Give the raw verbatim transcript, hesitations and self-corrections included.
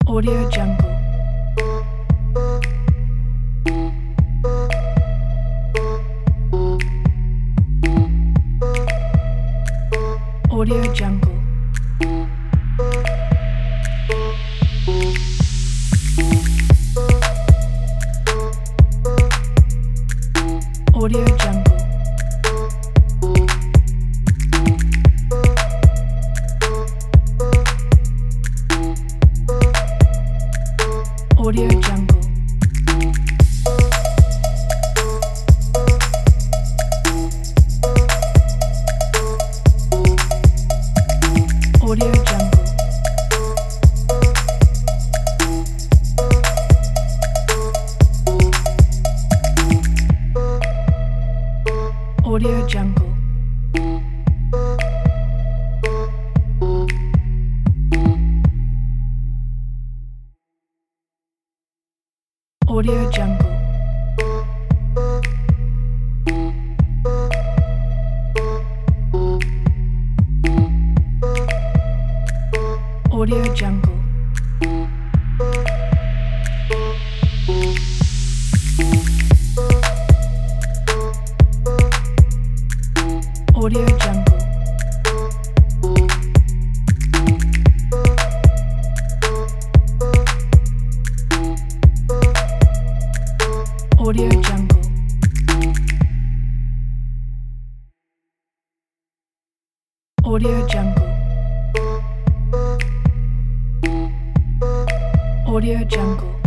Audio Jungle. Audio Jungle. Audio Jungle. Audio Jungle. Audio Jungle. Audio Jungle. Audio Jungle. Audio Jungle. Audio Jungle. Audio Jungle. Audio Jungle. Audio Jungle.